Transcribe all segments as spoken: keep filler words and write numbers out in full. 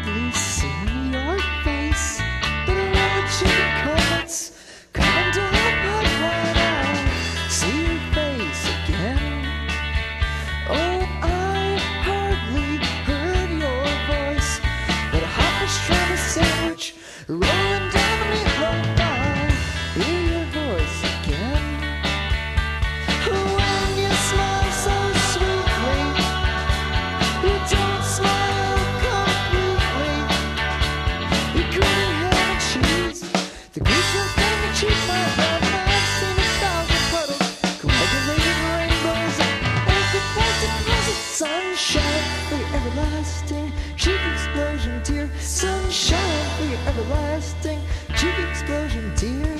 hardly seen your face, but I know what chicken cutlets coming down the pipeline. I'll see your face again. Oh, I hardly heard your voice, but a hot pastrami sandwich rolling down the meatloaf. I'll hear your voice again. When you smile so sweetly, you don't smile completely. You're grinning ham and cheese, the grease thing to cheat my love. And I've seen a thousand puddles, coagulated rainbows, aching plastic closets. Sunshine for your everlasting cheek explosion, dear. Sunshine for your everlasting cheek explosion, dear.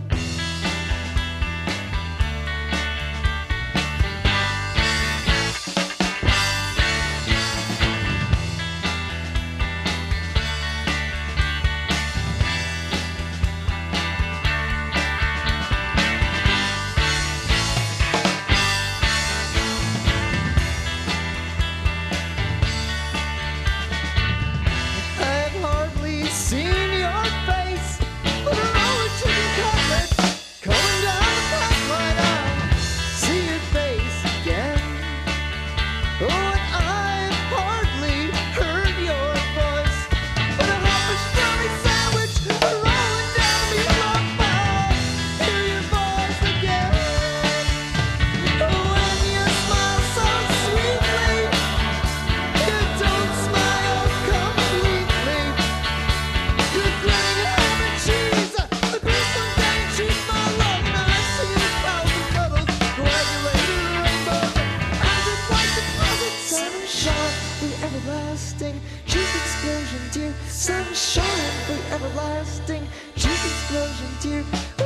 I've hardly seen your face, but a roll of chicken cutlets coming down the pipeline. I'll see your face again. Oh, and I've hardly heard your voice, but a hot pastrami sandwich rolling down the meatloaf. I'll hear your voice again. When you smile so sweetly, you don't smile completely. You're grinning ham and cheese, the grease one day cheat my love. And I see a thousand puddles, coagulated rainbows, and just like the closet. Sunshine for your everlasting cheek explosion, dear. Sunshine for your everlasting cheek explosion, dear.